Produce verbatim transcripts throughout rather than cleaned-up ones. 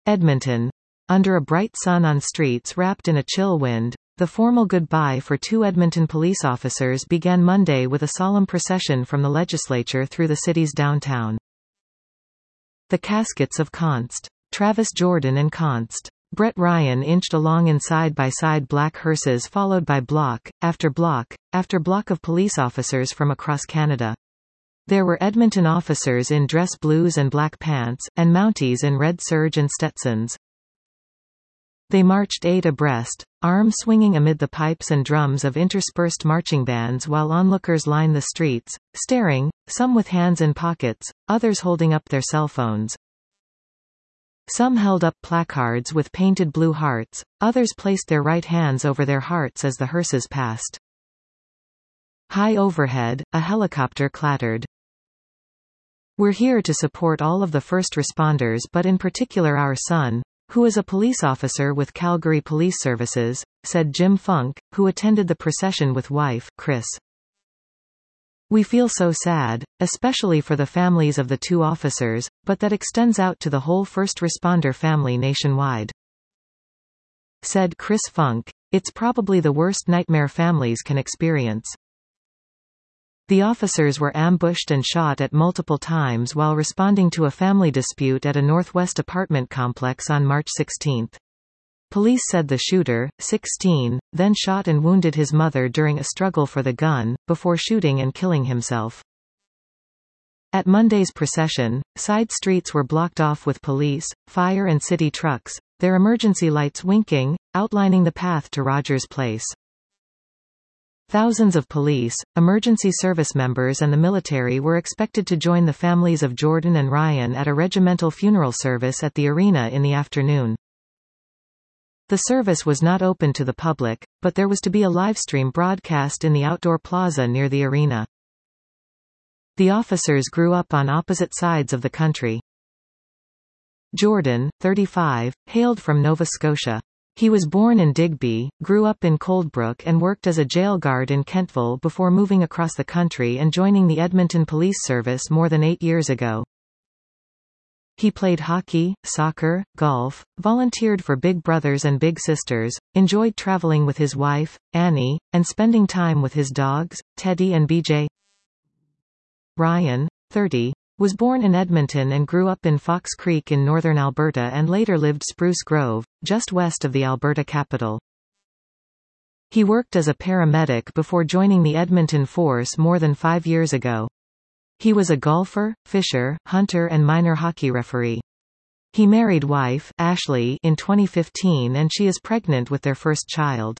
Edmonton. Under a bright sun on streets wrapped in a chill wind, the formal goodbye for two Edmonton police officers began Monday with a solemn procession from the legislature through the city's downtown. The caskets of Const. Travis Jordan and Const. Brett Ryan inched along in side-by-side black hearses, followed by block, after block, after block of police officers from across Canada. There were Edmonton officers in dress blues and black pants, and Mounties in red serge and Stetsons. They marched eight abreast, arms swinging amid the pipes and drums of interspersed marching bands, while onlookers lined the streets, staring, some with hands in pockets, others holding up their cell phones. Some held up placards with painted blue hearts, others placed their right hands over their hearts as the hearses passed. High overhead, a helicopter clattered. "We're here to support all of the first responders, but in particular our son, who is a police officer with Calgary Police Services," said Jim Funk, who attended the procession with wife, Chris. "We feel so sad, especially for the families of the two officers, but that extends out to the whole first responder family nationwide," said Chris Funk. "It's probably the worst nightmare families can experience." The officers were ambushed and shot at multiple times while responding to a family dispute at a Northwest apartment complex on March sixteenth. Police said the shooter, sixteen, then shot and wounded his mother during a struggle for the gun, before shooting and killing himself. At Monday's procession, side streets were blocked off with police, fire and city trucks, their emergency lights winking, outlining the path to Rogers Place. Thousands of police, emergency service members and the military were expected to join the families of Jordan and Ryan at a regimental funeral service at the arena in the afternoon. The service was not open to the public, but there was to be a livestream broadcast in the outdoor plaza near the arena. The officers grew up on opposite sides of the country. Jordan, thirty-five, hailed from Nova Scotia. He was born in Digby, grew up in Coldbrook and worked as a jail guard in Kentville before moving across the country and joining the Edmonton Police Service more than eight years ago. He played hockey, soccer, golf, volunteered for Big Brothers and Big Sisters, enjoyed traveling with his wife, Annie, and spending time with his dogs, Teddy and B J. Ryan, thirty, was born in Edmonton and grew up in Fox Creek in northern Alberta and later lived Spruce Grove, just west of the Alberta capital. He worked as a paramedic before joining the Edmonton Force more than five years ago. He was a golfer, fisher, hunter and minor hockey referee. He married wife, Ashley, in twenty fifteen and she is pregnant with their first child.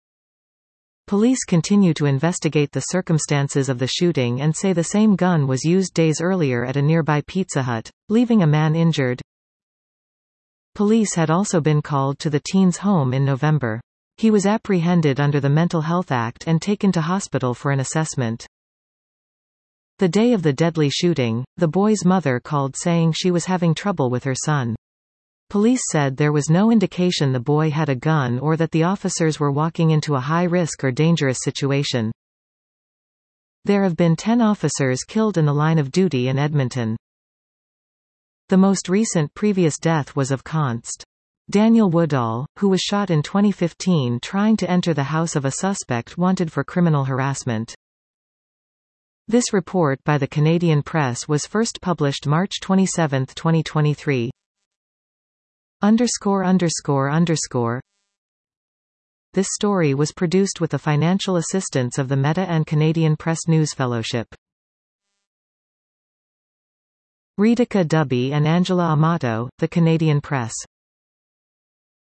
Police continue to investigate the circumstances of the shooting and say the same gun was used days earlier at a nearby Pizza Hut, leaving a man injured. Police had also been called to the teen's home in November. He was apprehended under the Mental Health Act and taken to hospital for an assessment. The day of the deadly shooting, the boy's mother called saying she was having trouble with her son. Police said there was no indication the boy had a gun or that the officers were walking into a high-risk or dangerous situation. There have been ten officers killed in the line of duty in Edmonton. The most recent previous death was of Const. Daniel Woodall, who was shot in twenty fifteen trying to enter the house of a suspect wanted for criminal harassment. This report by the Canadian Press was first published March twenty-seventh, twenty twenty-three. Underscore underscore underscore. This story was produced with the financial assistance of the Meta and Canadian Press News Fellowship. Ritika Dubey and Angela Amato, The Canadian Press.